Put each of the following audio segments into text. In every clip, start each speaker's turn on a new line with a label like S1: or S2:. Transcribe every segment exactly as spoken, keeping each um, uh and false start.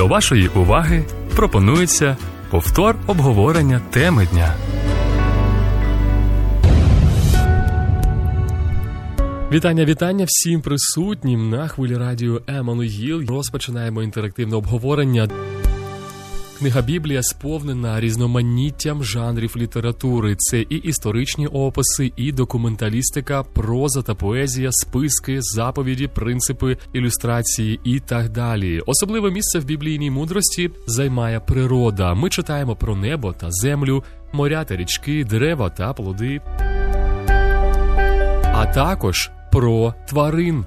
S1: До вашої уваги пропонується повтор обговорення теми дня. Вітання, вітання всім присутнім на хвилі радіо Еммануїл. Розпочинаємо інтерактивне обговорення. Книга Біблія сповнена різноманіттям жанрів літератури. Це і історичні описи, і документалістика, проза та поезія, списки, заповіді, принципи, ілюстрації і так далі. Особливе місце в біблійній мудрості займає природа. Ми читаємо про небо та землю, моря та річки, дерева та плоди, а також про тварин.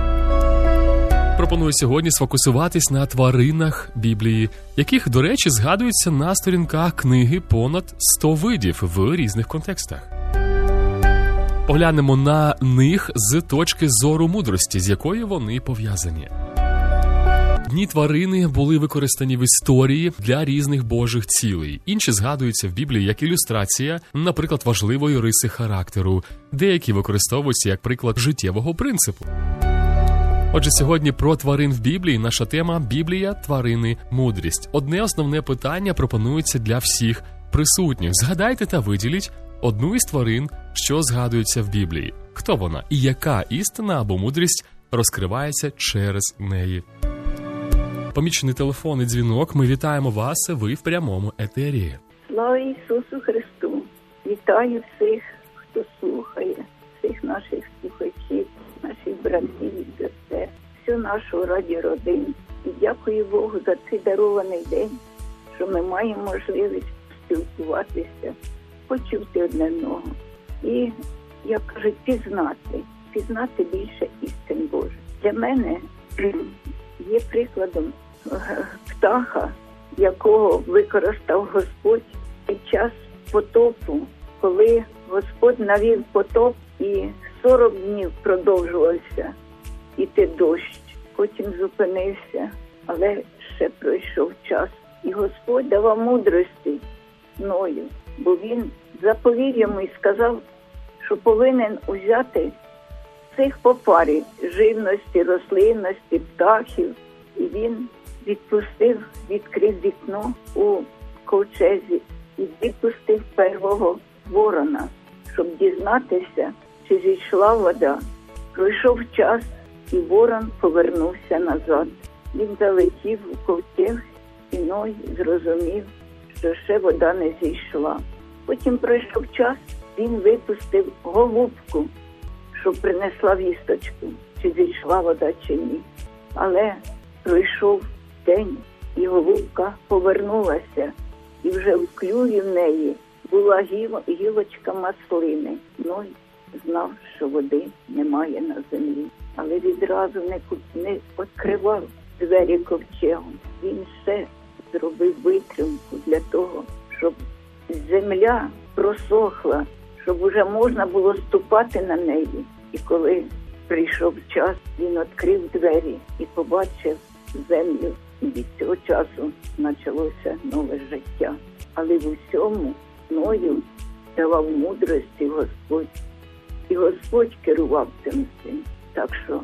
S1: Пропоную сьогодні сфокусуватись на тваринах Біблії, яких, до речі, згадуються на сторінках книги понад сто видів в різних контекстах. Поглянемо на них з точки зору мудрості, з якою вони пов'язані. Дні тварини були використані в історії для різних божих цілей. Інші згадуються в Біблії як ілюстрація, наприклад, важливої риси характеру. Деякі використовуються як приклад життєвого принципу. Отже, сьогодні про тварин в Біблії. Наша тема – Біблія, тварини, мудрість. Одне основне питання пропонується для всіх присутніх. Згадайте та виділіть одну із тварин, що згадується в Біблії. Хто вона і яка істина або мудрість розкривається через неї? Помічений телефон і дзвінок. Ми вітаємо вас, ви в прямому етері.
S2: Слава Ісусу Христу! Вітаю всіх, хто слухає, всіх наших слухачів, наших братів і сестер, всю нашу радіородину. І дякую Богу за цей дарований день, що ми маємо можливість спілкуватися, почути одне одного. І, як кажуть, пізнати, пізнати більше істин Божих. Для мене є прикладом птаха, якого використав Господь під час потопу, коли Господь навів потоп і сорок днів продовжувався іти дощ, потім зупинився, але ще пройшов час. І Господь давав мудрості Ною, бо він заповів йому і сказав, що повинен узяти цих по парі живності, рослинності, птахів. І він відпустив, відкрив вікно у ковчезі і відпустив первого ворона, щоб дізнатися, чи зійшла вода. Пройшов час, і ворон повернувся назад. Він залетів у ковчег, і Ной зрозумів, що ще вода не зійшла. Потім пройшов час, він випустив голубку, щоб принесла вісточку, чи зійшла вода, чи ні. Але пройшов день, і голубка повернулася, і вже в клюві в неї була гілочка маслини. Ной знав, що води немає на землі, але відразу не, не відкривав двері ковчегу. Він ще зробив витримку для того, щоб земля просохла, щоб уже можна було ступати на неї. І коли прийшов час, він відкрив двері і побачив землю. І від цього часу почалося нове життя. Але в усьому Ною давав мудрості Господь. І Господь керував цим всім. Так що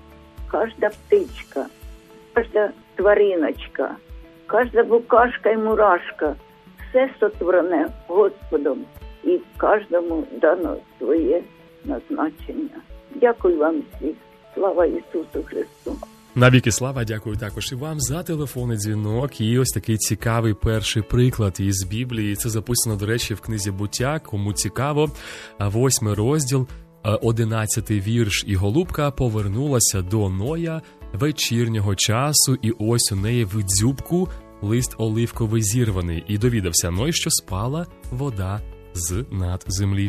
S2: кожна птичка, кожна твариночка, кожна букашка і мурашка – все сотворене Господом. І кожному дано своє назначення. Дякую вам всіх. Слава Ісусу Христу!
S1: Навіки слава, дякую також і вам за телефонний дзвінок. І ось такий цікавий перший приклад із Біблії. Це записано, до речі, в книзі Буття. Кому цікаво, восьмий розділ, одинадцятий вірш. «І голубка повернулася до Ноя вечірнього часу, і ось у неї в дзюбку лист оливковий зірваний. І довідався Ной, що спала вода з над землі».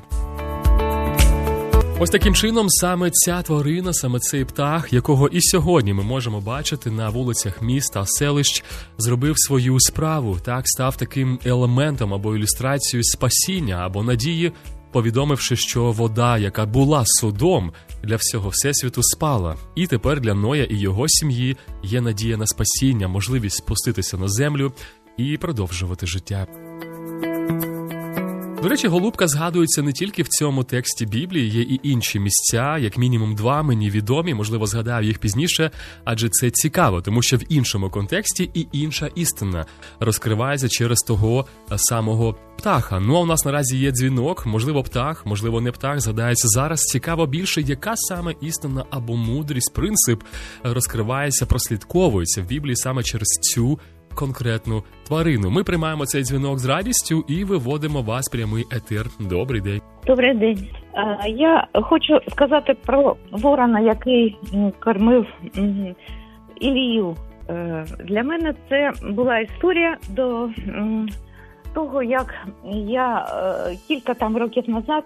S1: Ось таким чином саме ця тварина, саме цей птах, якого і сьогодні ми можемо бачити на вулицях міст та селищ, зробив свою справу, так, став таким елементом або ілюстрацією спасіння або надії, повідомивши, що вода, яка була судом для всього всесвіту, спала. І тепер для Ноя і його сім'ї є надія на спасіння, можливість спуститися на землю і продовжувати життя. До речі, голубка згадується не тільки в цьому тексті Біблії, є і інші місця, як мінімум два мені відомі, можливо, згадаю їх пізніше, адже це цікаво, тому що в іншому контексті і інша істина розкривається через того самого птаха. Ну, а у нас наразі є дзвінок, можливо, птах, можливо, не птах, згадається зараз. Цікаво більше, яка саме істина або мудрість, принцип розкривається, прослідковується в Біблії саме через цю конкретну тварину. Ми приймаємо цей дзвінок з радістю і виводимо вас в прямий етер. Добрий день.
S3: Добрий день. Я хочу сказати про ворона, який кормив Ілію. Для мене це була історія до того, як я кілька там років назад,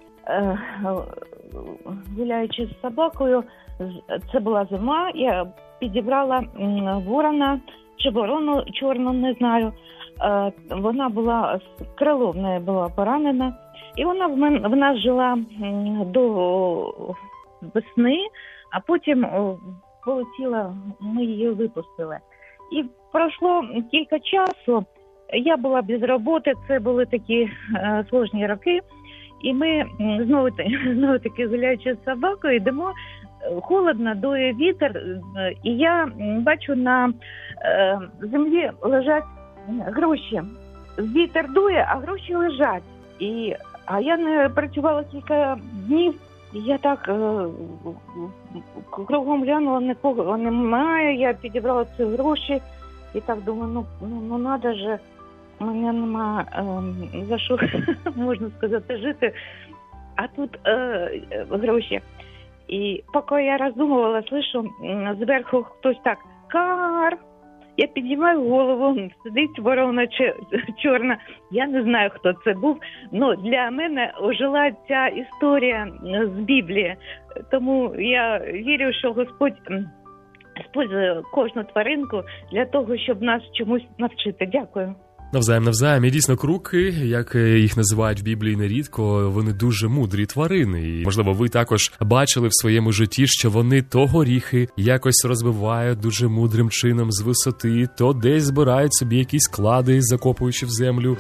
S3: гуляючи з собакою, це була зима, я підібрала ворона, чи ворону чорну, не знаю. Вона була, крило в неї була поранена. І вона в, мен, в нас жила до весни, а потім полетіла, ми її випустили. І пройшло кілька часу, я була без роботи, це були такі е, сложні роки. І ми знову, знову таки гуляючи з собакою, йдемо, холодно, дує вітер, і я бачу на е, землі лежать гроші. Вітер дує, а гроші лежать. І, а я не працювала кілька днів, і я так е, кругом глянула, нікого немає, я підібрала ці гроші, і так думаю, ну, ну, ну надо же, у мене нема е, за що, можна сказати, жити, а тут е, гроші. І поки я роздумувала, слышу, зверху хтось так, кар. Я піднімаю голову, сидить ворона чорна. Я не знаю, хто це був, але для мене ожила ця історія з Біблії. Тому я вірю, що Господь використовує кожну тваринку для того, щоб нас чомусь навчити. Дякую.
S1: Навзаєм, навзаєм. І дійсно круки, як їх називають в Біблії нерідко, вони дуже мудрі тварини. І, можливо, ви також бачили в своєму житті, що вони то горіхи якось розбивають дуже мудрим чином з висоти, то десь збирають собі якісь клади, закопуючи в землю.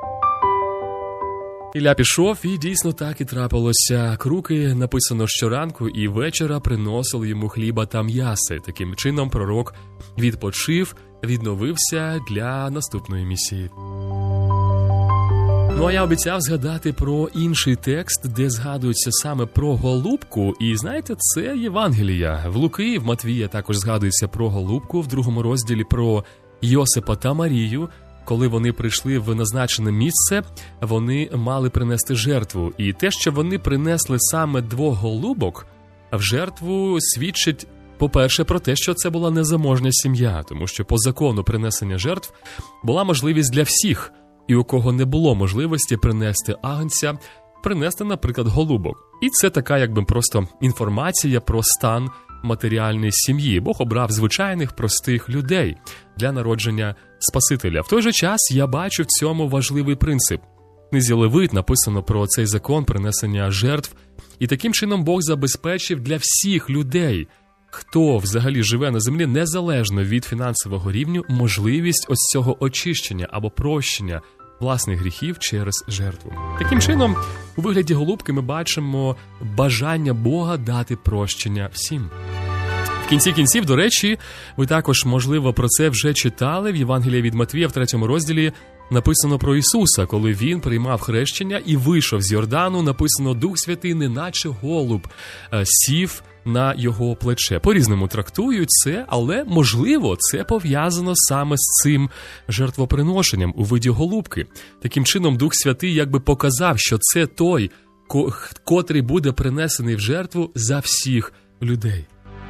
S1: Ілля пішов, і дійсно так і трапилося. Круки, написано, щоранку і вечора приносили йому хліба та м'яси. Таким чином пророк відпочив, відновився для наступної місії. Ну, а я обіцяв згадати про інший текст, де згадується саме про голубку. І, знаєте, це Євангелія. В Луки, в Матвія також згадується про голубку, в другому розділі про Йосипа та Марію. Коли вони прийшли в назначене місце, вони мали принести жертву. І те, що вони принесли саме двох голубок, в жертву свідчить, по-перше, про те, що це була незаможня сім'я, тому що по закону принесення жертв була можливість для всіх, і у кого не було можливості принести агнця, принести, наприклад, голубок. І це така, якби просто інформація про стан матеріальної сім'ї. Бог обрав звичайних, простих людей для народження Спасителя. В той же час я бачу в цьому важливий принцип. В книзі Левит написано про цей закон принесення жертв, і таким чином Бог забезпечив для всіх людей, хто взагалі живе на землі, незалежно від фінансового рівню, можливість ось цього очищення або прощення власних гріхів через жертву. Таким чином, у вигляді голубки ми бачимо бажання Бога дати прощення всім. В кінці кінців, до речі, ви також, можливо, про це вже читали в Євангелії від Матвія в третьому розділі. Написано про Ісуса, коли Він приймав хрещення і вийшов з Йордану, написано «Дух Святий, неначе голуб, сів на його плече». По-різному трактують це, але, можливо, це пов'язано саме з цим жертвоприношенням у виді голубки. Таким чином, Дух Святий якби показав, що це той, котрий буде принесений в жертву за всіх людей.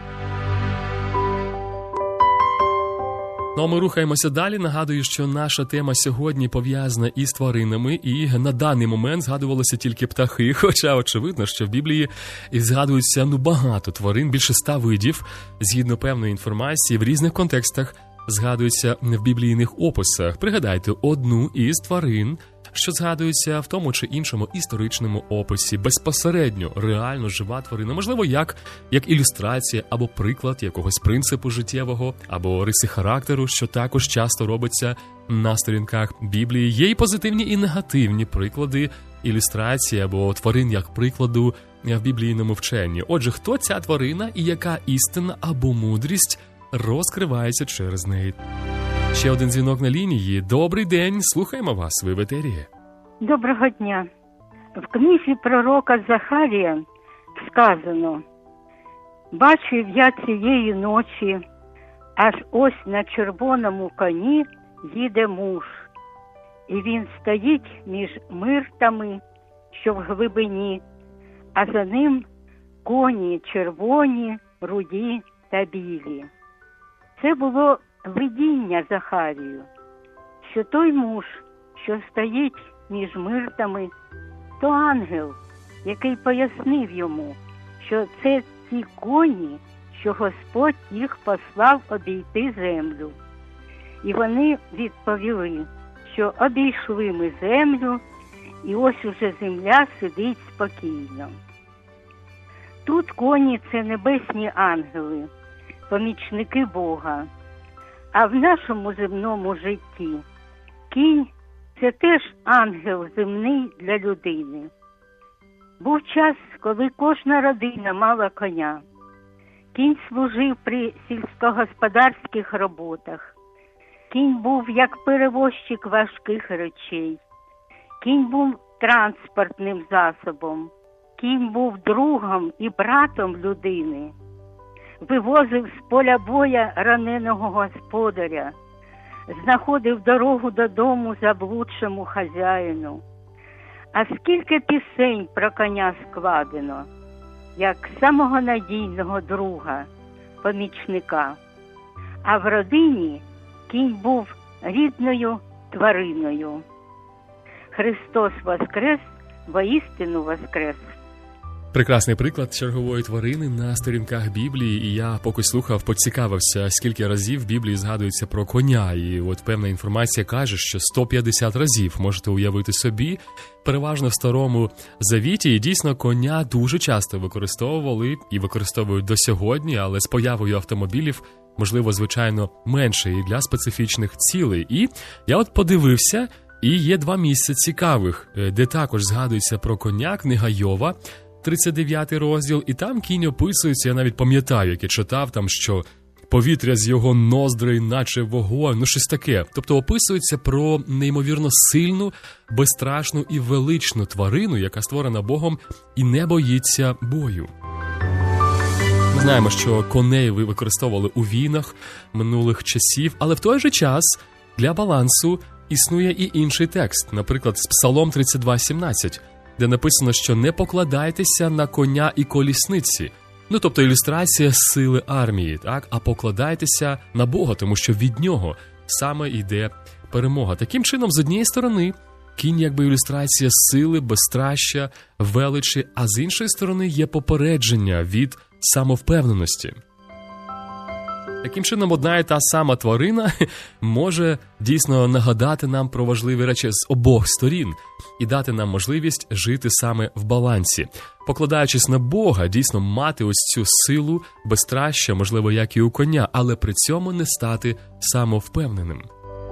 S1: Ну, а ми рухаємося далі. Нагадую, що наша тема сьогодні пов'язана із тваринами, і на даний момент згадувалися тільки птахи, хоча очевидно, що в Біблії згадується ну багато тварин, більше ста видів, згідно певної інформації, в різних контекстах згадуються в біблійних описах. Пригадайте одну із тварин, що згадується в тому чи іншому історичному описі. Безпосередньо, реально жива тварина. Можливо, як, як ілюстрація або приклад якогось принципу життєвого, або риси характеру, що також часто робиться на сторінках Біблії. Є і позитивні, і негативні приклади ілюстрацій або тварин як прикладу в біблійному вченні. Отже, хто ця тварина і яка істина або мудрість розкривається через неї? Ще один дзвінок на лінії. Добрий день, слухаємо вас, ви в етері.
S4: Доброго дня. В книзі пророка Захарія сказано: «Бачив я цієї ночі, аж ось на червоному коні їде муж, і він стоїть між миртами, що в глибині, а за ним коні червоні, руді та білі». Це було видіння Захарію, що той муж, що стоїть між миртами, то ангел, який пояснив йому, що це ті коні, що Господь їх послав обійти землю. І вони відповіли, що обійшли ми землю, і ось уже земля сидить спокійно. Тут коні – це небесні ангели, помічники Бога. А в нашому земному житті кінь – це теж ангел земний для людини. Був час, коли кожна родина мала коня. Кінь служив при сільськогосподарських роботах. Кінь був як перевозчик важких речей. Кінь був транспортним засобом. Кінь був другом і братом людини. Вивозив з поля боя раненого господаря, знаходив дорогу додому заблудшому хазяїну. А скільки пісень про коня складено, як самого надійного друга, помічника. А в родині кінь був рідною твариною. Христос воскрес, воістину воскрес.
S1: Прекрасний приклад чергової тварини на сторінках Біблії, і я поки слухав, поцікавився, скільки разів в Біблії згадується про коня, і от певна інформація каже, що сто п'ятдесят разів, можете уявити собі, переважно в Старому Завіті, і дійсно коня дуже часто використовували і використовують до сьогодні, але з появою автомобілів, можливо, звичайно, менше і для специфічних цілей. І я от подивився, і є два місця цікавих, де також згадується про коня, книга Йова, тридцять дев'ятий розділ, і там кінь описується, я навіть пам'ятаю, як я читав там, що повітря з його ноздрей, наче вогонь, ну щось таке. Тобто описується про неймовірно сильну, безстрашну і величну тварину, яка створена Богом і не боїться бою. Ми знаємо, що коней ви використовували у війнах минулих часів, але в той же час для балансу існує і інший текст, наприклад, з Псалом тридцять два сімнадцять, де написано, що не покладайтеся на коня і колісниці. Ну, тобто ілюстрація сили армії, так? А покладайтеся на Бога, тому що від нього саме йде перемога. Таким чином, з однієї сторони, кінь якби ілюстрація сили, безстраща, величі, а з іншої сторони є попередження від самовпевненості. Таким чином, одна і та сама тварина може дійсно нагадати нам про важливі речі з обох сторін і дати нам можливість жити саме в балансі. Покладаючись на Бога, дійсно мати ось цю силу, безстраща, можливо, як і у коня, але при цьому не стати самовпевненим.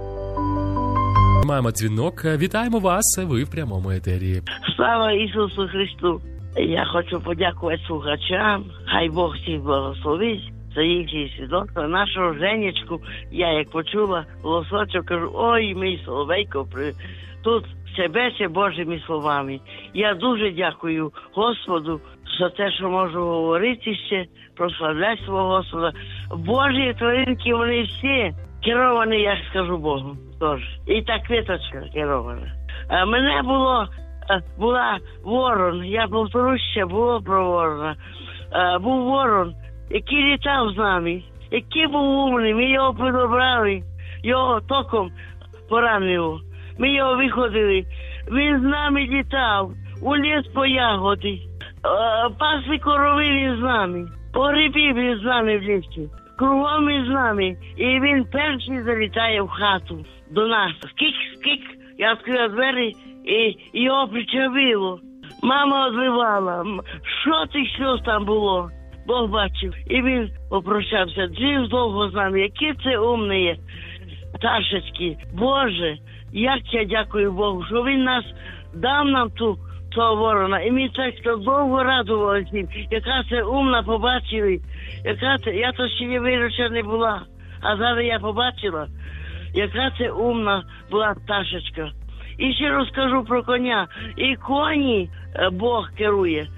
S1: Маємо дзвінок. Вітаємо вас, ви в прямому етері.
S5: Слава Ісусу Христу! Я хочу подякувати слухачам, хай Бог всіх благословить. За їхні свідоцтва, нашого Женечку, я як почула голосочок, кажу, ой, мій соловейко, тут щебече Божими словами. Я дуже дякую Господу за те, що можу говорити ще, прославляти свого Господа. Божі тваринки, вони всі керовані, я скажу Богу, теж. І та квіточка керована. А мене було, була ворон, я повторю ще, було про ворона. А, був ворон, який літав з нами, який був умний, ми його підобрали, його током поранило. Ми його виходили, він з нами літав, у ліс по ягоди, пасли корови він з нами, погребів він з нами в лісі, кругом він з нами, і він перший залітає в хату до нас. Скік-скік, я відкрила двері, і його причавило. Мама відливала, що ти, що там було? Бог бачив. І він попрощався. Жив довго з нами. Які це умні пташечки. Боже, як я дякую Богу, що він нас дав нам ту того ворона. І ми так довго радувалися їм. Яка це умна, побачили. Яка це, я то ще не вируча не була. А зараз я побачила, яка це умна була пташечка. І ще розкажу про коня. І коні Бог керує.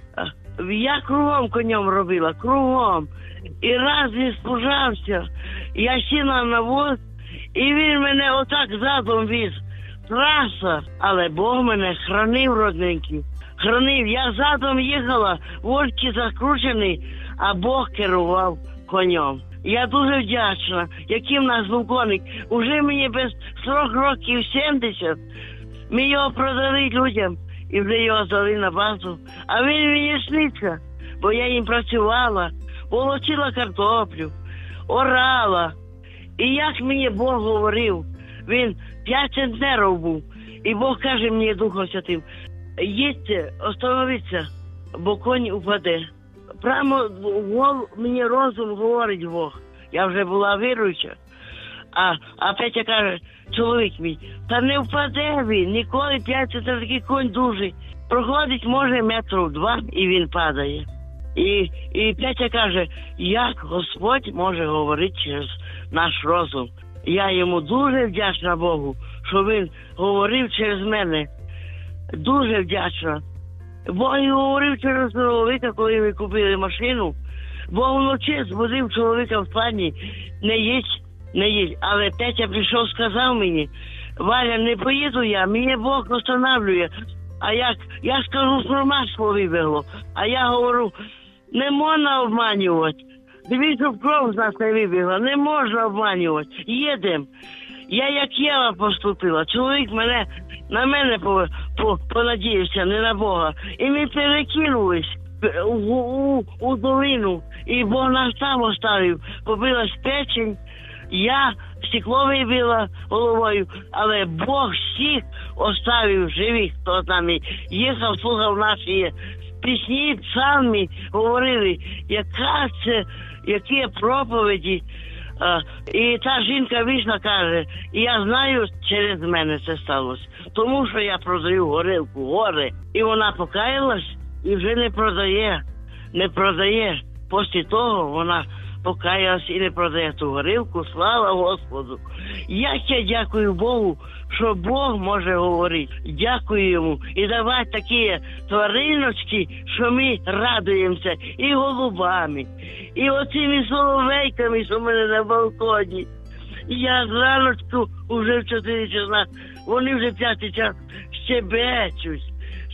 S5: Я кругом конем робила, кругом. І раз він спужався, я сіла на воз, і він мене отак задом віз. Траса, але Бог мене хранив, родненький. Хранив. Я задом їхала, вольки закручений, а Бог керував конем. Я дуже вдячна, який в нас був коник. Уже мені без сорок років сімдесят. Ми його продали людям і вже його здали на базу. А він мені сниться, бо я їм працювала, волочила картоплю, орала. І як мені Бог говорив, він п'ять центнерів був. І Бог каже мені Духом Святим, їдьте, остановіться, бо конь упаде. Прямо гол, мені розум говорить Бог. Я вже була віруюча. А, а Петя каже, чоловік мій, та не впаде він, ніколи п'ять це такий конь дужий. Проходить, може, метрів два, і він падає. І, і Петя каже, як Господь може говорити через наш розум. Я йому дуже вдячна Богу, що він говорив через мене. Дуже вдячна. Бог і говорив через чоловіка, коли ми купили машину. Бог вночі збудив чоловіка в плані, не їдь, не їдь. Але Петя прийшов, сказав мені, Валя, не поїду я, мені Бог встановлює. А як, я скажу, що масло вибігло. А я говорю, не можна обманювати. Дивіться, в кров з нас не вибігла, не можна обманювати. Їдемо. Я як Єва поступила, чоловік мене, на мене по, по, понадіявся, не на Бога. І ми перекинулись у, у, у долину, і Бог нас там оставив. Побилась печень, я стекло вибила головою, але Бог всіх оставив живих, хто з нами їхав, слухав наші пісні, псалми, говорили, яка це, які проповіді. А, і та жінка вийшла, каже, і я знаю, через мене це сталося. Тому що я продаю горілку, гори. І вона покаялась і вже не продає, не продає. Після того вона покаялась і не продає ту горілку, слава Господу. Як я дякую Богу, що Бог може говорити. Дякую йому. І давати такі твариночки, що ми радуємося і голубами, і оцими соловейками, що в мене на балконі. Я зраночку вже в чотири часа, вони вже п'ятий час щебечуть,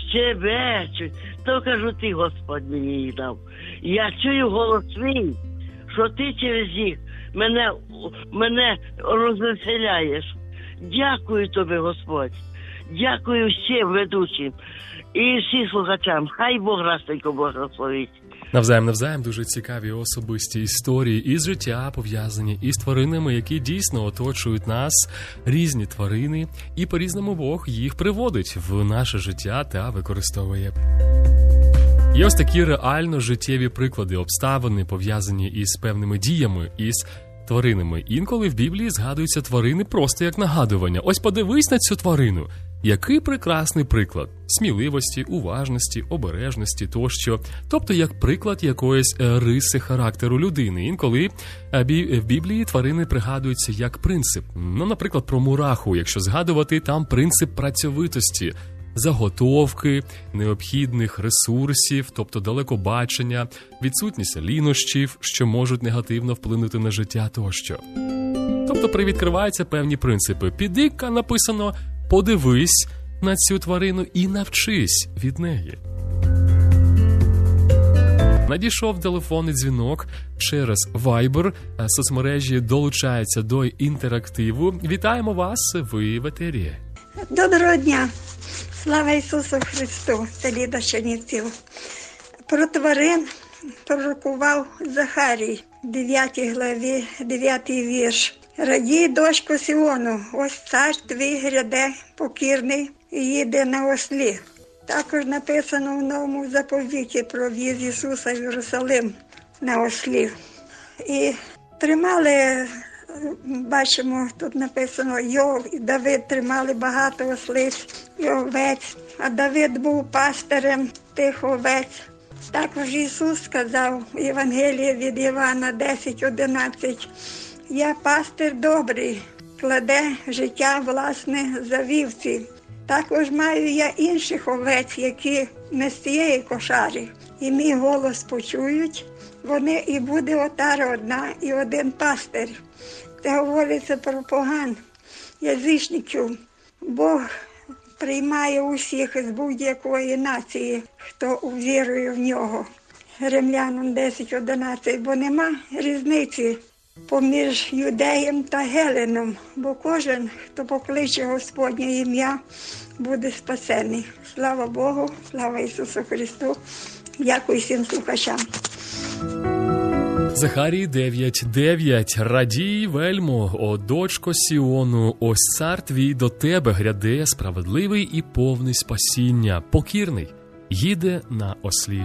S5: щебечуть. То кажу, ти, Господь, мені їх дав. Я чую голос свій, що ти через їх мене, мене розвеселяєш. Дякую тобі, Господь. Дякую всім ведучим і всім слухачам. Хай Бог растенько благословить.
S1: Навзаєм, навзаєм, дуже цікаві особисті історії із життя, пов'язані із тваринами, які дійсно оточують нас, різні тварини, і по-різному Бог їх приводить в наше життя та використовує. Є ось такі реально життєві приклади, обставини, пов'язані із певними діями, із тваринами. Інколи в Біблії згадуються тварини просто як нагадування. Ось подивись на цю тварину. Який прекрасний приклад сміливості, уважності, обережності тощо. Тобто як приклад якоїсь риси характеру людини. Інколи в Біблії тварини пригадуються як принцип. Ну, наприклад, про мураху, якщо згадувати, там принцип працьовитості, заготовки, необхідних ресурсів, тобто далекобачення, відсутність лінощів, що можуть негативно вплинути на життя тощо. Тобто привідкриваються певні принципи. Піди-ка, написано, подивись на цю тварину і навчись від неї. Надійшов телефонний дзвінок через Viber. Соцмережі долучаються до інтерактиву. Вітаємо вас, ви в етері.
S6: Доброго дня. Слава Ісусу Христу, це Ліда Чернівців. Про тварин пророкував Захарій, дев'ятій главі, дев'ятий вірш. Радій, дочко Сіону, ось цар твій гряде покірний і їде на ослі. Також написано в новому заповіті про в'їзд Ісуса в Єрусалим на ослі. І тримали бачимо, тут написано, Йов і Давид тримали багато ослиць і овець, а Давид був пастирем тих овець. Також Ісус сказав в Євангелії від Івана десять одинадцять, «Я пастир добрий, кладе життя власне за вівці. Також маю я інших овець, які не з цієї кошари, і мій голос почують, вони і буде отара одна і один пастир». Це говориться про поган, язичників. Бог приймає усіх з будь-якої нації, хто увірує в нього. Римлянам десять одинадцять, бо нема різниці поміж юдеєм та геленом, бо кожен, хто покличе Господнє ім'я, буде спасений. Слава Богу, слава Ісусу Христу. Дякую всім слухачам.
S1: Захарії дев'ять дев'ять. Радій, вельмо, о дочко Сіону, ось цар твій до тебе гряде, справедливий і повний спасіння, покірний, їде на ослі.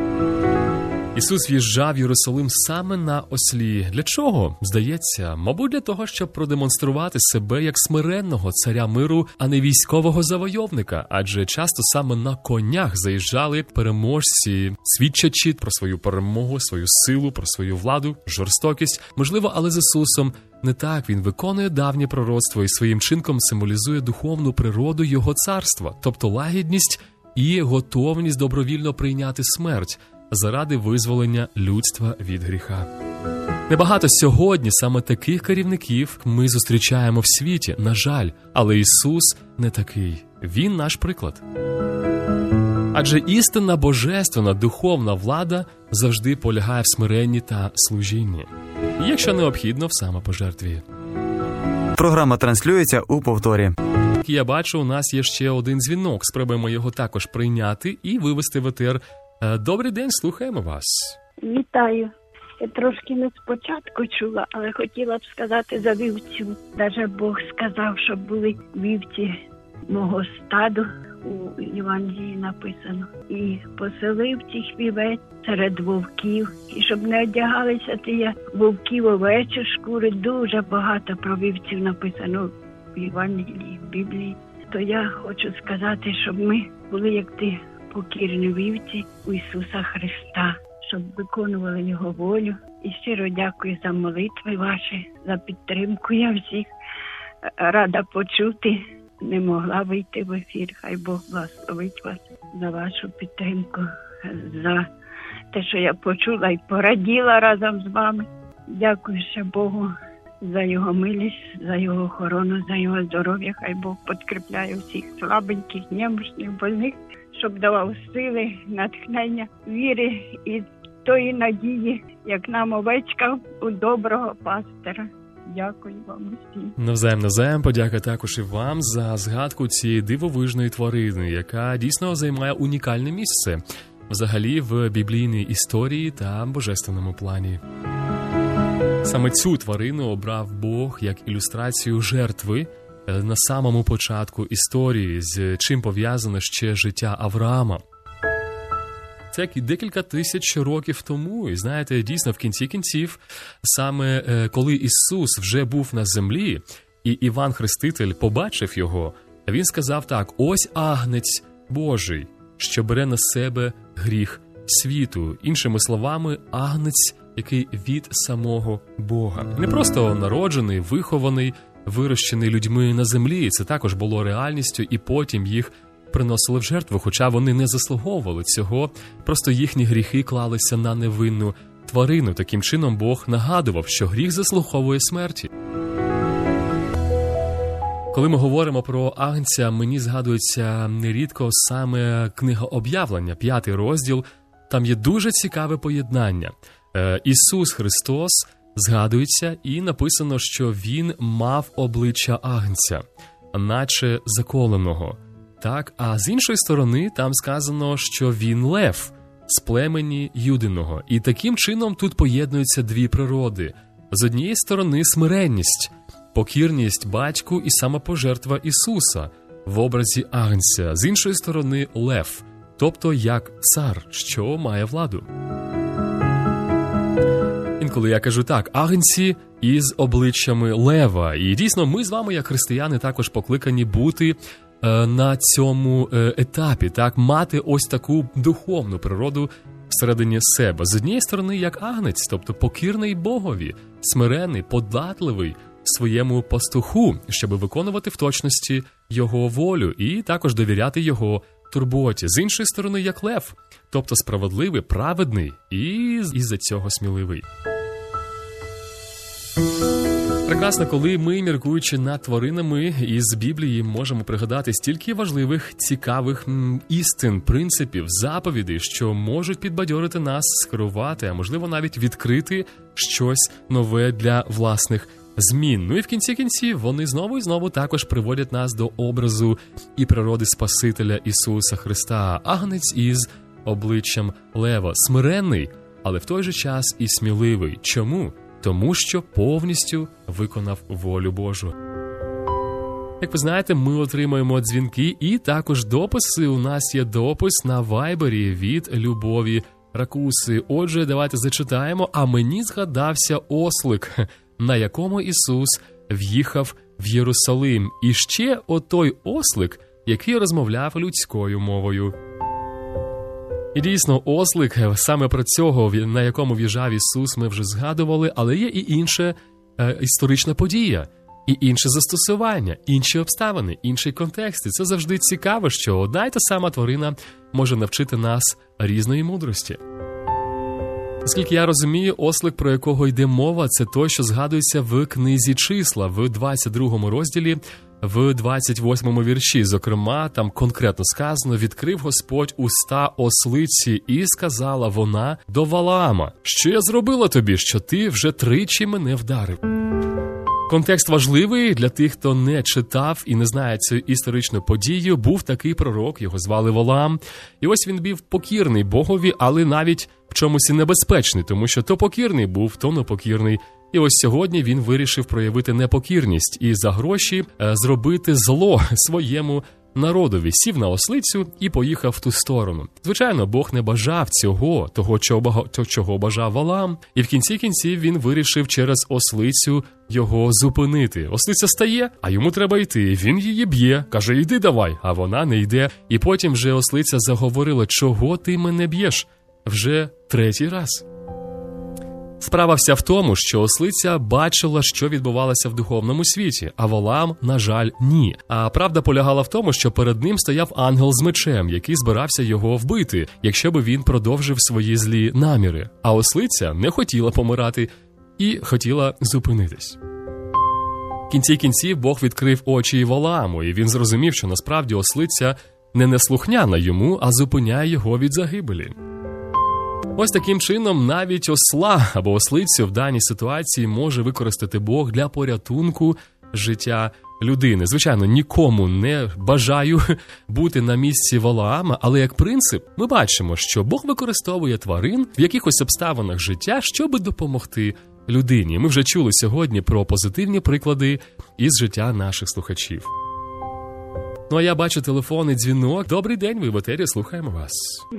S1: Ісус в'їжджав в Єрусалим саме на ослі. Для чого? Здається, мабуть, для того, щоб продемонструвати себе як смиренного царя миру, а не військового завойовника. Адже часто саме на конях заїжджали переможці, свідчачи про свою перемогу, свою силу, про свою владу, жорстокість. Можливо, але з Ісусом не так. Він виконує давнє пророцтво і своїм чинком символізує духовну природу Його царства, тобто лагідність і готовність добровільно прийняти смерть заради визволення людства від гріха. Небагато сьогодні саме таких керівників ми зустрічаємо в світі, на жаль, але Ісус не такий. Він наш приклад. Адже істинна божественна духовна влада завжди полягає в смиренні та служінні. І якщо необхідно, в самопожертві.
S7: Програма транслюється у повторі.
S1: Я бачу, у нас є ще один дзвінок. Спробуємо його також прийняти і вивести в етер. Добрий день, слухаємо вас.
S8: Вітаю. Я трошки не спочатку чула, але хотіла б сказати за вівцю. Даже Бог сказав, щоб були вівці мого стаду, у Євангелії написано. І поселив цих вівець серед вовків. І щоб не одягалися ті вовків овечі шкури, дуже багато про вівців написано в Євангелії, в Біблії. То я хочу сказати, щоб ми були як ті покірні вівці у Ісуса Христа, щоб виконували Його волю. І щиро дякую за молитви ваші, за підтримку. Я всіх рада почути. Не могла вийти в ефір. Хай Бог благословить вас за вашу підтримку, за те, що я почула і пораділа разом з вами. Дякую ще Богу за Його милість, за Його охорону, за Його здоров'я. Хай Бог підкріпляє всіх слабеньких, немощних, больних, щоб давав сили, натхнення, віри і тої надії, як нам овечка у доброго пастира. Дякую вам усім.
S1: Навзаєм, навзаєм, подяка також і вам за згадку цієї дивовижної тварини, яка дійсно займає унікальне місце взагалі в біблійній історії та божественному плані. Саме цю тварину обрав Бог як ілюстрацію жертви на самому початку історії, з чим пов'язане ще життя Авраама. Це як і декілька тисяч років тому. І знаєте, дійсно, в кінці кінців, саме коли Ісус вже був на землі, і Іван Хреститель побачив його, він сказав так: «Ось агнець Божий, що бере на себе гріх світу». Іншими словами, агнець, який від самого Бога. Не просто народжений, вихований, вирощений людьми на землі. Це також було реальністю, і потім їх приносили в жертву, хоча вони не заслуговували цього, просто їхні гріхи клалися на невинну тварину. Таким чином Бог нагадував, що гріх заслуговує смерті. Коли ми говоримо про агнця, мені згадується нерідко саме книга Об'явлення, п'ятий розділ. Там є дуже цікаве поєднання. Е, Ісус Христос згадується, і написано, що Він мав обличчя агнця, наче заколеного. Так, а з іншої сторони там сказано, що він лев з племені Юдиного. І таким чином тут поєднуються дві природи. З однієї сторони смиренність, покірність батьку і самопожертва Ісуса в образі агнця. З іншої сторони лев, тобто як цар, що має владу. Інколи я кажу так: агнці із обличчями лева. І дійсно, ми з вами, як християни, також покликані бути е, на цьому е, етапі, так, мати ось таку духовну природу всередині себе. З однієї сторони, як агнець, тобто покірний Богові, смирений, податливий своєму пастуху, щоб виконувати в точності його волю і також довіряти його турботі. З іншої сторони, як лев, тобто справедливий, праведний і із-за цього сміливий. Прекрасно, коли ми, міркуючи над тваринами із Біблії, можемо пригадати стільки важливих, цікавих м, істин, принципів, заповідей, що можуть підбадьорити нас, скерувати, а можливо навіть відкрити щось нове для власних змін. Ну і в кінці кінців вони знову і знову також приводять нас до образу і природи Спасителя Ісуса Христа. Агнець із обличчям лева, смиренний, але в той же час і сміливий. Чому? Тому що повністю виконав волю Божу. Як ви знаєте, ми отримаємо дзвінки і також дописи. У нас є допис на Вайбері від Любові Ракуси. Отже, давайте зачитаємо. А мені згадався ослик, на якому Ісус в'їхав в Єрусалим. І ще отой ослик, який розмовляв людською мовою. І дійсно, ослик, саме про цього, на якому в'їжджав Ісус, ми вже згадували, але є і інша е, історична подія, і інше застосування, інші обставини, інший контекст. І це завжди цікаво, що одна й та сама тварина може навчити нас різної мудрості. Наскільки я розумію, ослик, про якого йде мова, це той, що згадується в книзі «Числа» в двадцять другому розділі, в двадцять восьмому вірші. Зокрема, там конкретно сказано: «Відкрив Господь уста ослиці, і сказала вона до Валаама: що я зробила тобі, що ти вже тричі мене вдарив». Контекст важливий для тих, хто не читав і не знає цю історичну подію. Був такий пророк, його звали Валаам. І ось він був покірний Богові, але навіть в чомусь і небезпечний, тому що то покірний був, то непокірний. І ось сьогодні він вирішив проявити непокірність і за гроші е, зробити зло своєму народові. Сів на ослицю і поїхав в ту сторону. Звичайно, Бог не бажав цього, того, чого, чого бажав Валаам. І в кінці кінців він вирішив через ослицю його зупинити. Ослиця стає, а йому треба йти. Він її б'є, каже: «Йди давай», а вона не йде. І потім вже ослиця заговорила: «Чого ти мене б'єш?» Вже третій раз. Справа вся в тому, що ослиця бачила, що відбувалося в духовному світі, а Валаам, на жаль, ні. А правда полягала в тому, що перед ним стояв ангел з мечем, який збирався його вбити, якщо би він продовжив свої злі наміри. А ослиця не хотіла помирати і хотіла зупинитись. В кінці кінців Бог відкрив очі Валааму, і він зрозумів, що насправді ослиця не неслухняна йому, а зупиняє його від загибелі. Ось таким чином навіть осла або ослицю в даній ситуації може використати Бог для порятунку життя людини. Звичайно, нікому не бажаю бути на місці Валаама, але як принцип ми бачимо, що Бог використовує тварин в якихось обставинах життя, щоб допомогти людині. Ми вже чули сьогодні про позитивні приклади із життя наших слухачів. Ну, а я бачу телефонний дзвінок. Добрий день, ви в етері, слухаємо вас.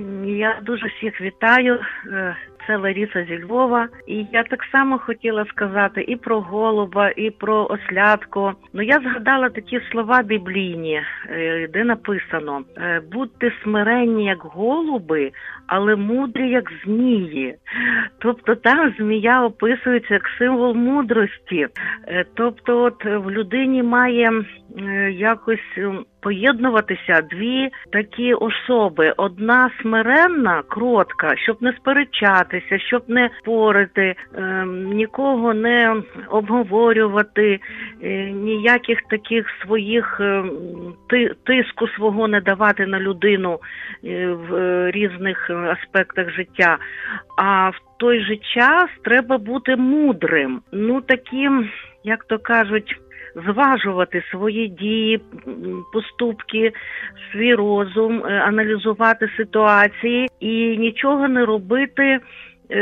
S9: Я дуже всіх вітаю. Це Лариса зі Львова. І я так само хотіла сказати і про голуба, і про ослятку. Ну, я згадала такі слова біблійні, де написано: «Будьте смиренні, як голуби, але мудрі, як змії». Тобто там змія описується як символ мудрості. Тобто от в людині має якось поєднуватися дві такі особи. Одна смиренна, кротка, щоб не сперечатися, щоб не спорити, е, нікого не обговорювати, е, ніяких таких своїх е, ти, тиску свого не давати на людину е, в е, різних аспектах життя. А в той же час треба бути мудрим. Ну, таким, як то кажуть, зважувати свої дії, поступки, свій розум, аналізувати ситуації і нічого не робити,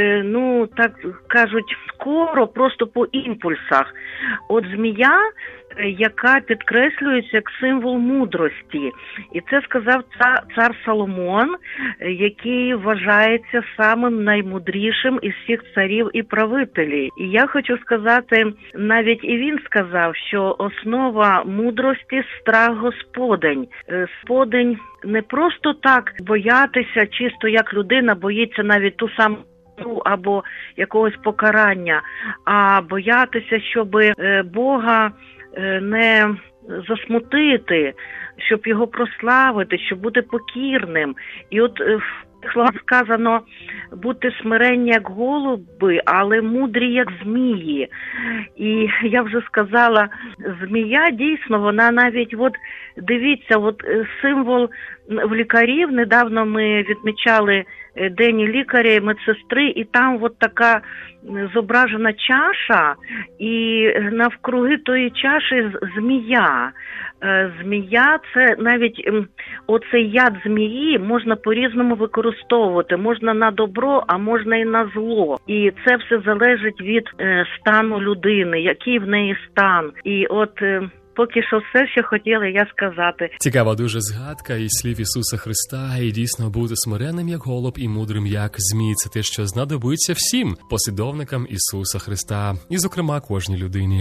S9: ну, так кажуть, скоро, просто по імпульсах. От змія яка підкреслюється як символ мудрості. І це сказав цар Соломон, який вважається самим наймудрішим із всіх царів і правителів. І я хочу сказати, навіть і він сказав, що основа мудрості – страх Господень. Господень не просто так боятися, чисто як людина боїться навіть ту саму або якогось покарання, а боятися, щоб Бога не засмутити, щоб його прославити, щоб бути покірним. І от в словах сказано бути смиренні як голуби, але мудрі як змії. І я вже сказала, змія дійсно, вона навіть, от дивіться, от символ в лікарів, недавно ми відмічали День лікаря і медсестри, і там от така зображена чаша, і навкруги тої чаші змія. Змія – це навіть оцей яд змії можна по-різному використовувати. Можна на добро, а можна і на зло. І це все залежить від стану людини, який в неї стан. І от поки що все, що хотіла я сказати.
S1: Цікава дуже згадка із слів Ісуса Христа, і дійсно бути смиренним як голуб і мудрим як змій. Це те, що знадобиться всім послідовникам Ісуса Христа, і, зокрема, кожній людині.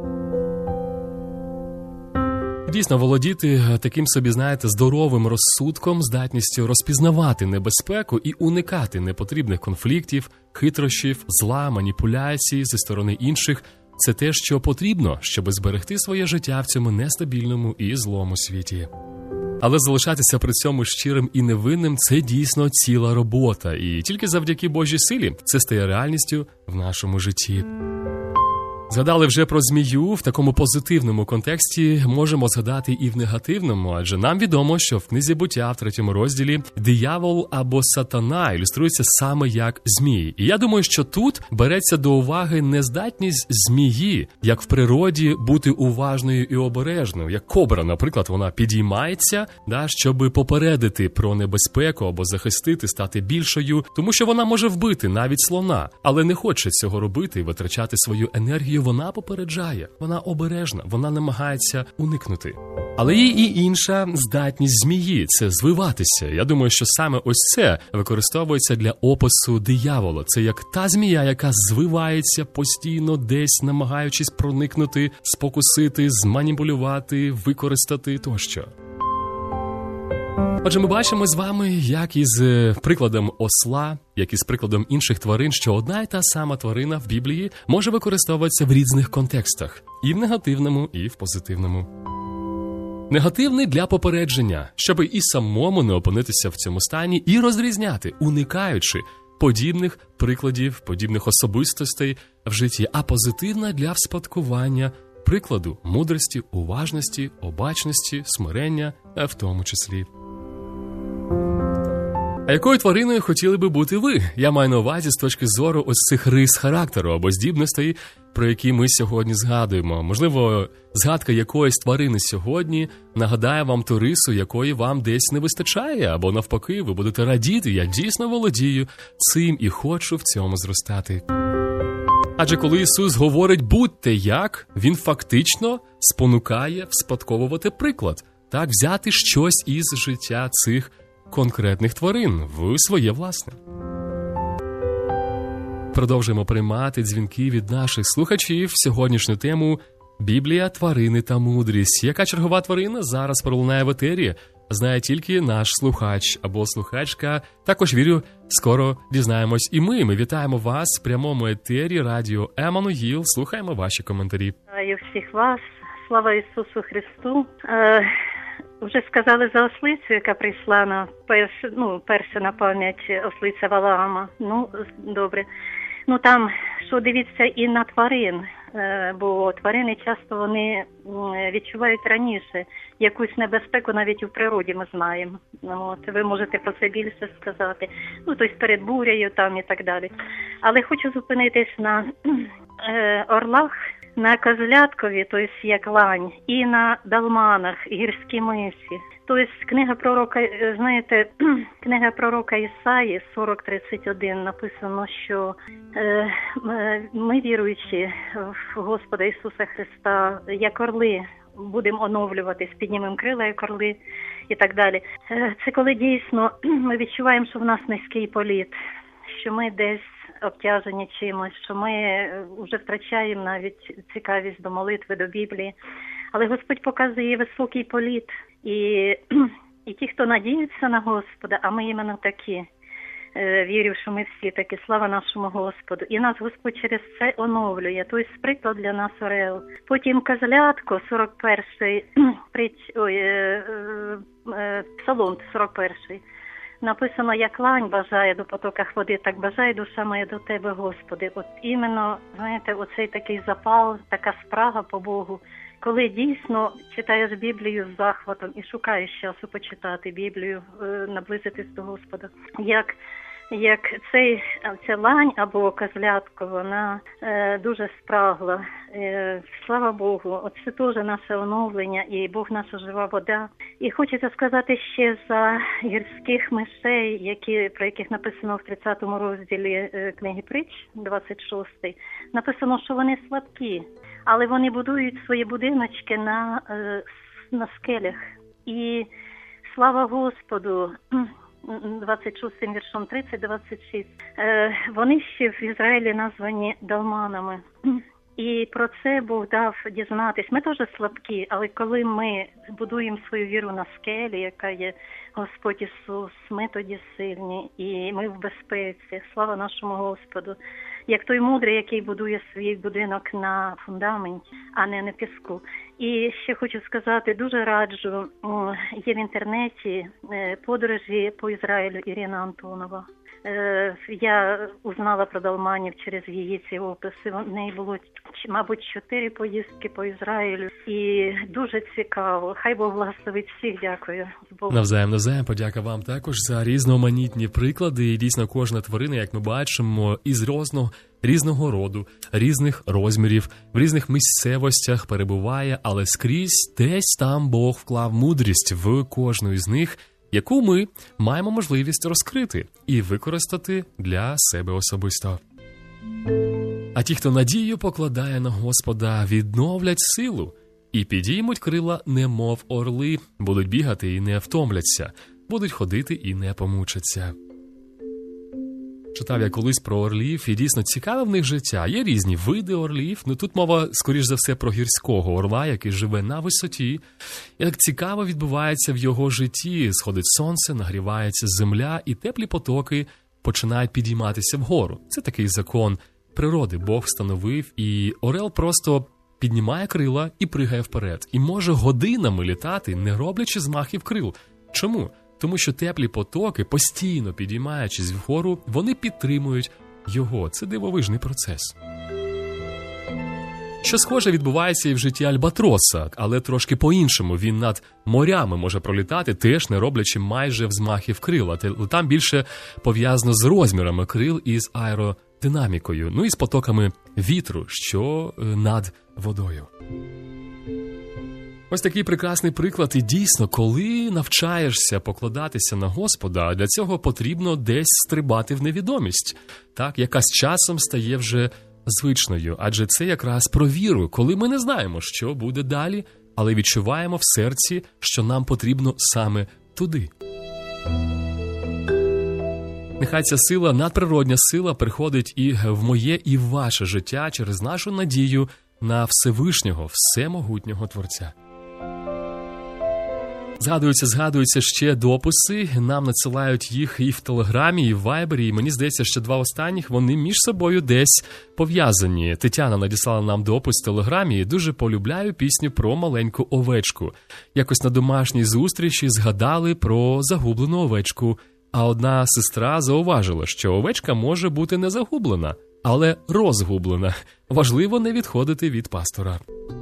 S1: Дійсно, володіти таким собі, знаєте, здоровим розсудком, здатністю розпізнавати небезпеку і уникати непотрібних конфліктів, хитрощів, зла, маніпуляцій зі сторони інших – це те, що потрібно, щоб зберегти своє життя в цьому нестабільному і злому світі. Але залишатися при цьому щирим і невинним – це дійсно ціла робота. І тільки завдяки Божій силі це стає реальністю в нашому житті. Згадали вже про змію, в такому позитивному контексті можемо згадати і в негативному, адже нам відомо, що в книзі Буття в третьому розділі диявол або сатана ілюструється саме як змій. І я думаю, що тут береться до уваги нездатність змії, як в природі, бути уважною і обережною. Як кобра, наприклад, вона підіймається, да, щоб попередити про небезпеку або захистити, стати більшою, тому що вона може вбити навіть слона, але не хоче цього робити і витрачати свою енергію. Вона попереджає, вона обережна, вона намагається уникнути. Але є і інша здатність змії – це звиватися. Я думаю, що саме ось це використовується для опису диявола. Це як та змія, яка звивається постійно десь, намагаючись проникнути, спокусити, зманіпулювати, використати тощо. Отже, ми бачимо з вами, як із прикладом осла, як із прикладом інших тварин, що одна й та сама тварина в Біблії може використовуватися в різних контекстах. І в негативному, і в позитивному. Негативний для попередження, щоб і самому не опинитися в цьому стані і розрізняти, уникаючи подібних прикладів, подібних особистостей в житті. А позитивна для вспадкування прикладу мудрості, уважності, обачності, смирення, а в тому числі. А якою твариною хотіли би бути ви? Я маю на увазі з точки зору ось цих рис характеру або здібностей, про які ми сьогодні згадуємо. Можливо, згадка якоїсь тварини сьогодні нагадає вам ту рису, якої вам десь не вистачає, або навпаки, ви будете радіти, я дійсно володію цим і хочу в цьому зростати. Адже коли Ісус говорить «будьте як», Він фактично спонукає вспадковувати приклад, так, взяти щось із життя цих конкретних тварин в своє власне. Продовжуємо приймати дзвінки від наших слухачів. Сьогоднішню тему «Біблія, тварини та мудрість». Яка чергова тварина зараз пролунає в етері, знає тільки наш слухач або слухачка. Також, вірю, скоро дізнаємось і ми. Ми вітаємо вас в прямому етері радіо Еммануїл. Слухаємо ваші коментарі.
S10: Вітаю всіх вас. Слава Ісусу Христу. Е, вже сказали за ослицю, яка прийшла на перш, ну, перша на пам'ять ослиця Валаама. Ну, добре. Ну там, що дивіться і на тварин, е, бо тварини часто вони відчувають раніше якусь небезпеку, навіть у природі ми знаємо. От, ви можете про це більше сказати. Ну, тобто перед бурею там і так далі. Але хочу зупинитись на е, орлах, на козляткові, тобто як лань, і на далманах, гірські мисі. Тобто книга пророка, знаєте, книга пророка Ісаї сорок тридцять один написано, що е, ми, віруючи в Господа Ісуса Христа, як орли, будемо оновлюватись, піднімемо крила, як орли і так далі. Е, це коли дійсно ми відчуваємо, що в нас низький політ, що ми десь обтяжені чимось, що ми вже втрачаємо навіть цікавість до молитви, до Біблії. Але Господь показує високий політ. І, і ті, хто надіються на Господа, а ми іменно такі, е, вірю, що ми всі такі, слава нашому Господу. І нас Господь через це оновлює. Тобто приклад для нас орел. Потім Козлятко, сорок перший, ой, е, е, Псалом сорок перший. Написано, як лань бажає до потоках води, так бажає душа моя до тебе, Господи. От іменно, знаєте, оцей такий запал, така спрага по Богу. Коли дійсно читаєш Біблію з захватом і шукаєш часу почитати Біблію, наблизитись до Господа. Як, як цей, ця лань або козлятко, вона е, дуже спрагла. Е, слава Богу, оце теж наше оновлення і Бог наша жива вода. І хочеться сказати ще за гірських мишей, які, про яких написано в тридцятому розділі е, книги Притч, двадцять шостий. Написано, що вони слабкі. Але вони будують свої будиночки на, на скелях. І слава Господу, двадцять шостим віршом тридцять двадцять шість, вони ще в Ізраїлі названі далманами. І про це Бог дав дізнатись. Ми теж слабкі, але коли ми будуємо свою віру на скелі, яка є Господь Ісус, ми тоді сильні і ми в безпеці. Слава нашому Господу. Як той мудрий, який будує свій будинок на фундаменті, а не на піску. І ще хочу сказати, дуже раджу, є в інтернеті подорожі по Ізраїлю Ірина Антонова. Я узнала про далманів через її ці описи. В неї було, мабуть, чотири поїздки по Ізраїлю. І дуже цікаво. Хай Бог благословить всіх. Дякую.
S1: Навзаєм, навзаєм. Подяка вам також за різноманітні приклади. І дійсно кожна тварина, як ми бачимо, із різного, різного роду, різних розмірів, в різних місцевостях перебуває, але скрізь десь там Бог вклав мудрість в кожну із них, яку ми маємо можливість розкрити і використати для себе особисто. А ті, хто надію покладає на Господа, відновлять силу і підіймуть крила, немов орли, будуть бігати і не втомляться, будуть ходити і не помучаться. Читав я колись про орлів, і дійсно цікаве в них життя. Є різні види орлів, ну тут мова, скоріш за все, про гірського орла, який живе на висоті. Як цікаво відбувається в його житті. Сходить сонце, нагрівається земля, і теплі потоки починають підійматися вгору. Це такий закон природи, Бог встановив, і орел просто піднімає крила і пригає вперед. І може годинами літати, не роблячи змахів крил. Чому? Тому що теплі потоки, постійно підіймаючись вгору, вони підтримують його. Це дивовижний процес. Що схоже відбувається і в житті альбатроса, але трошки по-іншому. Він над морями може пролітати, теж не роблячи майже взмахів крил. Але там більше пов'язано з розмірами крил і з аеродинамікою, ну і з потоками вітру, що над водою. Ось такий прекрасний приклад. І дійсно, коли навчаєшся покладатися на Господа, для цього потрібно десь стрибати в невідомість. Так, яка з часом стає вже звичною. Адже це якраз про віру, коли ми не знаємо, що буде далі, але відчуваємо в серці, що нам потрібно саме туди. Нехай ця сила, надприродня сила, приходить і в моє, і в ваше життя через нашу надію на Всевишнього, всемогутнього Творця. Згадуються, згадуються ще дописи, нам надсилають їх і в Телеграмі, і в Вайбері, і мені здається, що два останніх, вони між собою десь пов'язані. Тетяна надіслала нам допис в Телеграмі, і дуже полюбляю пісню про маленьку овечку. Якось на домашній зустрічі згадали про загублену овечку, а одна сестра зауважила, що овечка може бути не загублена, але розгублена. Важливо не відходити від пастора.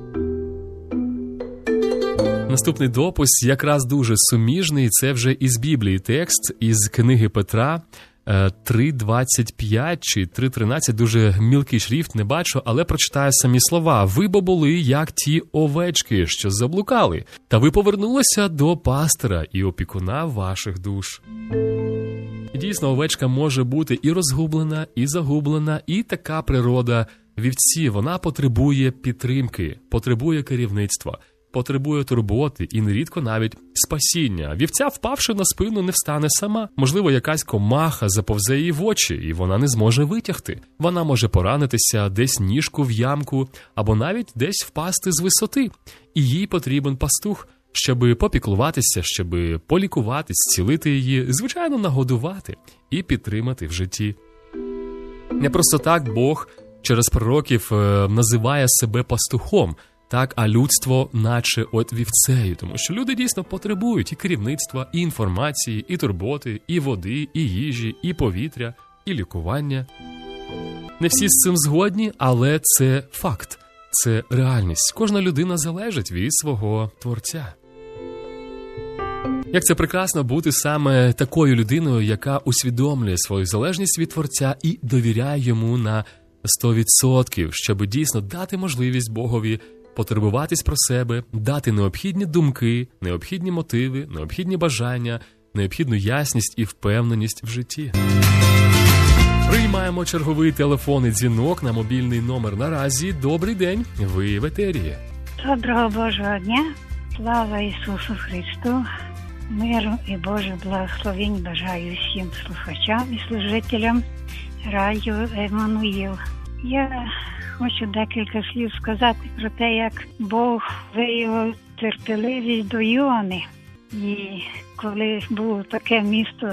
S1: Наступний допис якраз дуже суміжний, це вже із Біблії текст, із книги Петра, три двадцять п'ять чи три тринадцять, дуже мілкий шрифт, не бачу, але прочитаю самі слова. «Ви бо були, як ті овечки, що заблукали, та ви повернулися до пастира і опікуна ваших душ». І дійсно, овечка може бути і розгублена, і загублена, і така природа вівці. Вона потребує підтримки, потребує керівництва, потребує турботи і нерідко навіть спасіння. Вівця, впавши на спину, не встане сама. Можливо, якась комаха заповзе їй в очі, і вона не зможе витягти. Вона може поранитися, десь ніжку в ямку, або навіть десь впасти з висоти. І їй потрібен пастух, щоб попіклуватися, щоб полікувати, зцілити її, звичайно, нагодувати і підтримати в житті. Не просто так Бог через пророків називає себе пастухом, так, а людство наче от вівцею, тому що люди дійсно потребують і керівництва, і інформації, і турботи, і води, і їжі, і повітря, і лікування. Не всі з цим згодні, але це факт, це реальність. Кожна людина залежить від свого Творця. Як це прекрасно бути саме такою людиною, яка усвідомлює свою залежність від Творця і довіряє йому на сто відсотків, щоб дійсно дати можливість Богові потурбуватись про себе, дати необхідні думки, необхідні мотиви, необхідні бажання, необхідну ясність і впевненість в житті. Приймаємо черговий телефонний дзвінок на мобільний номер наразі. Добрий день, ви в етері.
S11: Доброго Божого дня, слава Ісусу Христу, миру і Божих благословень бажаю всім слухачам і служителям радіо Еммануїл. Я хочу декілька слів сказати про те, як Бог виявив терпеливість до Йони. І коли було таке місто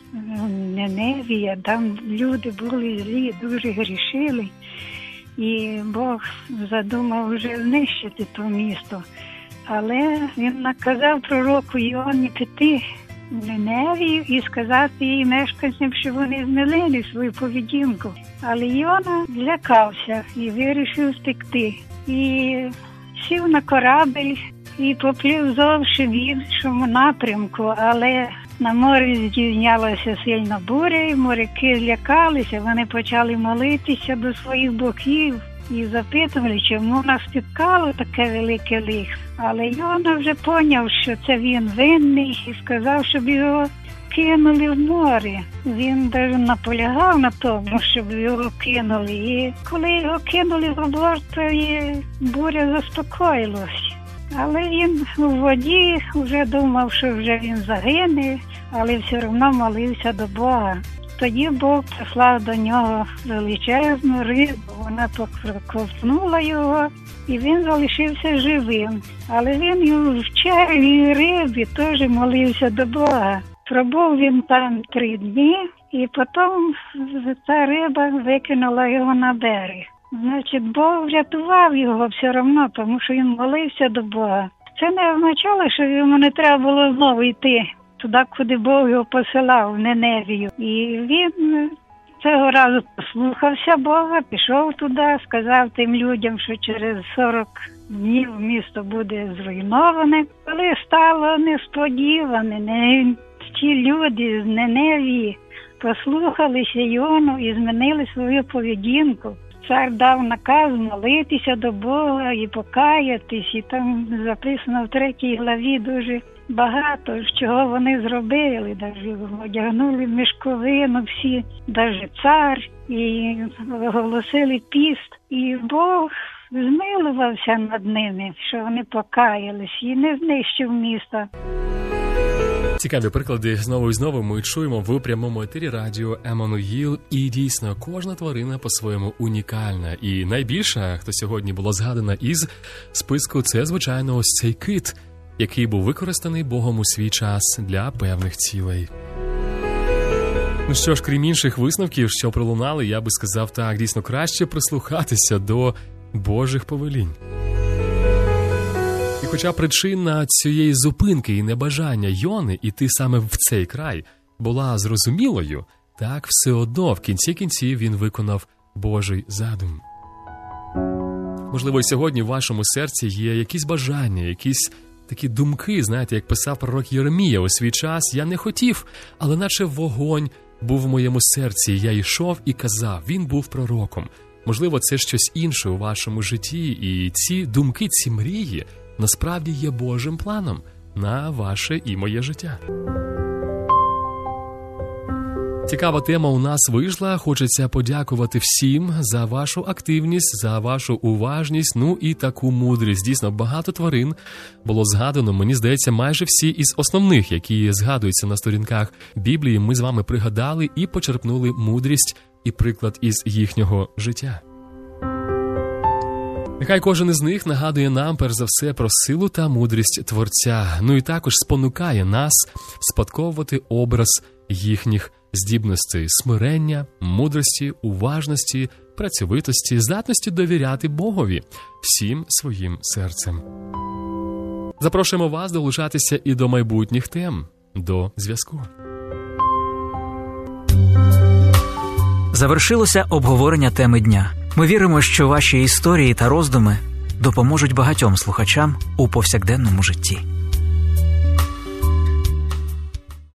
S11: Ниневія, там люди були злі, дуже грішили, і Бог задумав вже знищити то місто. Але він наказав пророку Йоні піти в Ниневію і сказати їй мешканцям, що вони змінили свою поведінку. Але Йона злякався і вирішив втекти. І сів на корабель і поплив зовсім в іншому напрямку, але на морі здійнялася сильна буря, і моряки злякалися, вони почали молитися до своїх богів і запитували, чому нас спіткало таке велике лихо. Але Йона вже поняв, що це він винний, і сказав, щоб його кинули в море. Він навіть наполягав на тому, щоб його кинули. І коли його кинули в борт, то і буря заспокоїлась. Але він у воді вже думав, що вже він загине, але все одно молився до Бога. Тоді Бог послав до нього величезну рибу, вона проковтнула його, і він залишився живим. Але він і в черві рибі теж молився до Бога. Пробув він там три дні, і потім ця риба викинула його на берег. Значить, Бог врятував його все одно, тому що він молився до Бога. Це не означало, що йому не треба було знову йти туди, куди Бог його посилав, в Ниневію. І він цього разу послухався Бога, пішов туди, сказав тим людям, що через сорок днів місто буде зруйноване. Але стало несподіване, не ті люди з Ниневії послухалися Йону і змінили свою поведінку. Цар дав наказ молитися до Бога і покаятись, і там записано в третій главі дуже багато, чого вони зробили. Навіть одягнули мішковину всі, навіть цар, і оголосили піст. І Бог змилувався над ними, що вони покаялись, і не знищив місто.
S1: Цікаві приклади знову і знову ми чуємо в прямому етері радіо Еммануїл. І дійсно, кожна тварина по-своєму унікальна. І найбільша, хто сьогодні було згадана із списку, це, звичайно, ось цей кит, який був використаний Богом у свій час для певних цілей. Ну що ж, крім інших висновків, що пролунали, я би сказав так, дійсно краще прислухатися до Божих повелінь. І хоча причина цієї зупинки і небажання Йони іти саме в цей край була зрозумілою, так все одно в кінці кінців він виконав Божий задум. Можливо, і сьогодні в вашому серці є якісь бажання, якісь такі думки, знаєте, як писав пророк Єремія у свій час: «Я не хотів, але наче вогонь був в моєму серці, я йшов і казав, він був пророком. Можливо, це щось інше у вашому житті, і ці думки, ці мрії насправді є Божим планом на ваше і моє життя. Цікава тема у нас вийшла. Хочеться подякувати всім за вашу активність, за вашу уважність, ну і таку мудрість. Дійсно, багато тварин було згадано. Мені здається, майже всі із основних, які згадуються на сторінках Біблії, ми з вами пригадали і почерпнули мудрість і приклад із їхнього життя. Нехай кожен із них нагадує нам, перш за все, про силу та мудрість Творця. Ну і також спонукає нас спадковувати образ їхніх здібностей, смирення, мудрості, уважності, працьовитості, здатності довіряти Богові всім своїм серцем. Запрошуємо вас долучатися і до майбутніх тем. До зв'язку.
S12: Завершилося обговорення теми дня. Ми віримо, що ваші історії та роздуми допоможуть багатьом слухачам у повсякденному житті.